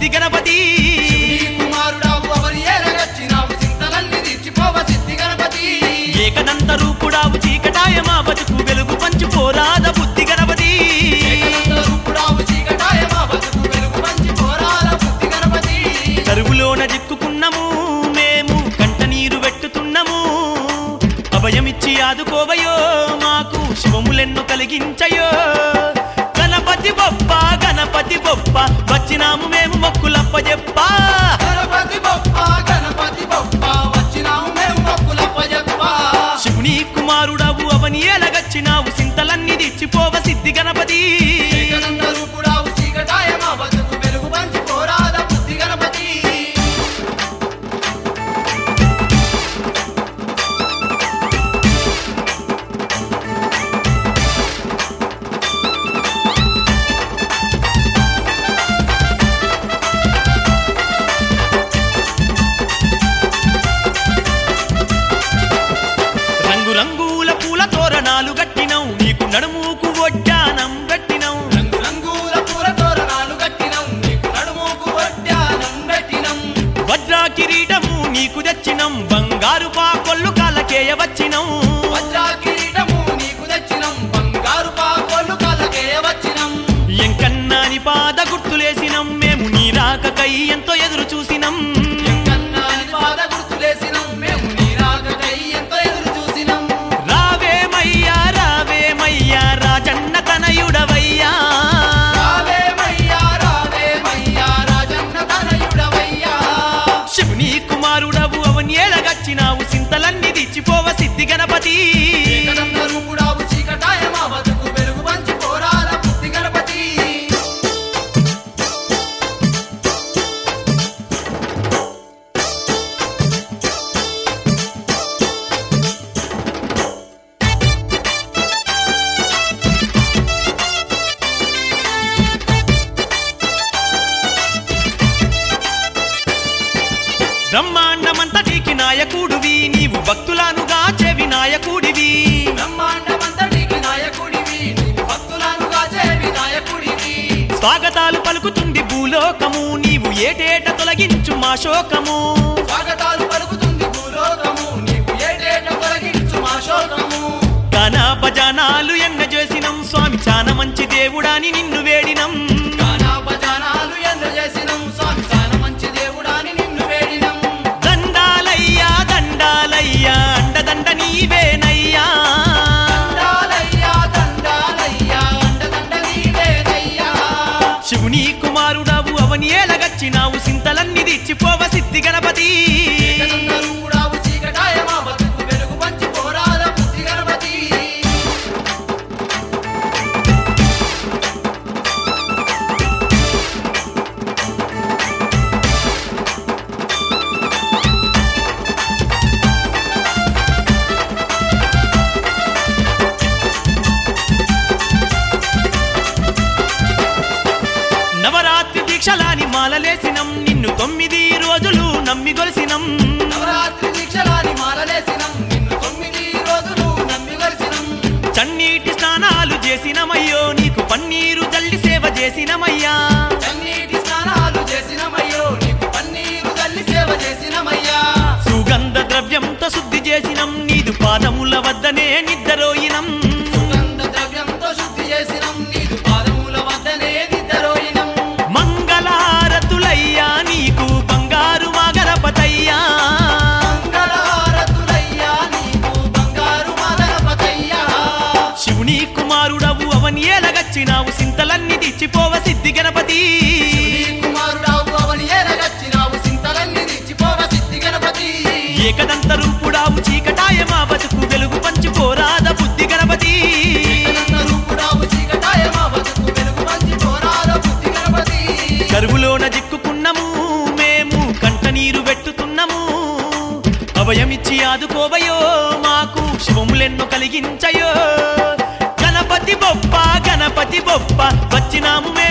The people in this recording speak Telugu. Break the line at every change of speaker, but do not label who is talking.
సిద్ధి గణపతి
కుమారుడావు అవని ఏలగచ్చినావు చింతలన్నీ తీర్చిపోవ సిద్ధి గణపతి
ఏకదంత రూపుడావు చీకటాయ మా బతుకు వెలుగు పంచుకోరాద బుద్ధి గణపతి
రూపుడావు చీకటాయ మా బతుకు వెలుగు పంచుకోరాద బుద్ధి గణపతి
కరువులోన జిక్కుకున్నాము మేము కంట నీరు వెట్టుతున్నాము అభయమిచ్చి ఆదుకోవయో మాకు శివములెన్నో కలిగించయో గణపతి బొప్ప వచ్చినాము మేము మొక్కులప్ప చెప్పా
గణపతి బొప్ప వచ్చినాము మేము మొక్కులప్ప చెప్పా
శివుని కుమారుడవు అవని ఎలగచ్చినావు సింతలన్నీ దిచ్చిపోవ సిద్ధి గణపతి
రూపుడావు చీకటాయ మా బతుకు వెలుగు పంచుకోరాద బుద్ధి గణపతి
రంగుల పూల తోరణాలు గట్టినవు నీకు నడుముకు వడ్డానం గట్టినవు
రంగుల పూల తోరణాలు గట్టినవు నీకు నడుముకు వడ్డానం గట్టినం
వజ్రా కిరీటము నీకు తెచ్చినం బంగారు పాకొల్లు కాలకేయ వచ్చినం
వజ్రా కిరీటము నీకు తెచ్చినం బంగారు పాకొల్లు కాలకేయ వచ్చినం
ఎంకన్నాని పాద గుర్తులేసినం మేము నీ రాకకై ఎంతో ఎదురు చూసినం
ఎంకన్నాని పాద గుర్తులేసినం మేము నీ రాకకై ఎంతో ఎదురు చూసినం
రావేమయ్యా రాజన్న తనయుడవయ్యా
రావేమయ్యా రాజన్న తనయుడవయ్యా
శివుని కుమారుడవు అవని ఏలగచ్చినావు సింతలన్నీ దిచ్చిపోవ సిద్ధి గణపతి
రూపుడావు చీకటాయ మా బతుకు వెలుగు పంచుకోరాల బుద్ధి గణపతి
బ్రహ్మాండమంతటికి నాయకుడివి నీవు భక్తులనుగా చెవి నాయకుడివి
బ్రహ్మాండమంతటికి నాయకుడివి నీవు భక్తులనుగా చెవి నాయకుడివి
స్వాగతాలు పలుకుతుంది భూలోకము నీవు ఏటేట తొలగించు మా శోకము
స్వాగతాలు పలుకుతుంది భూలోకము నీవు ఏటేట తొలగించు మా శోకము
గానా భజనాలు ఎన్న చేసినం స్వామి చాన మంచి దేవుడాని నిన్ను వేడినం
గానా భజనాలు ఎన్న చేసినం స్వామి చాన మంచి దేవుడాని నిన్ను వేడినం
దండాలయ్యా అండదండ నీవేనయ్యా
దండాలయ్యా అండదండ నీవేనయ్యా
శివుని కుమారుడవు అవని ఏలగచ్చినావు సింతలన్నీ దిచ్చిపోవ సిద్ధి గణపతి
రూపుడావు చీకటాయ మా బతుకు వెలుగు పంచుకోరాల బుద్ధి గణపతి
నవరాత్రి దీక్షలాని మాలలేసినం నిన్ను 9 రోజులు నమ్మి గొలిసినం
నవరాత్రి దీక్షలాని మాలలేసినం నిన్ను 9 రోజులు నమ్మి వరిసినం
చన్నీటి స్నానాలు చేసినమయ్యో నీకు పన్నీరు జల్లి సేవ చేసినమయ్యా
చన్నీటి స్నానాలు చేసినమయ్యో నీకు పన్నీరు తల్లి సేవ చేసినమయ్యా
సుగంధ ద్రవ్యంతో శుద్ధి చేసినం నీదు పాదముల వద్దనే నిద్రరోయినం
సుగంధ ద్రవ్యంతో శుద్ధి చేసినం నీదు పాదముల వద్దనే నిద్రరోయినం
మంగళహారతులయ్యా నీకు బంగారు మా గణపతయ్యా
మంగళహారతులయ్యా నీకు బంగారు మా గణపతయ్యా
శివుని కుమారుడవు అవని ఏలగచ్చినావు సింతలన్నీ దిచ్చిపోవ సిద్ధి గణపతి
కుమారుడావు అవని ఏలగచ్చినావు సింతలన్నీ దిచ్చిపోవ సిద్ధి గణపతి
ఏకదంత రూపుడావు చీకటాయ మా బతుకు వెలుగు పంచుకోరాద బుద్ధి గణపతి
రూపుడావు చీకటాయ మా బతుకు వెలుగు పంచుకోరాల బుద్ధి గణపతి
కరువులోన జిక్కుకున్నాము మేము కంట నీరు వెట్టుతున్నాము అభయమిచ్చి ఆదుకోవయో మాకు శివములెన్నో కలిగించయో గణపతి బొప్ప వచ్చినాము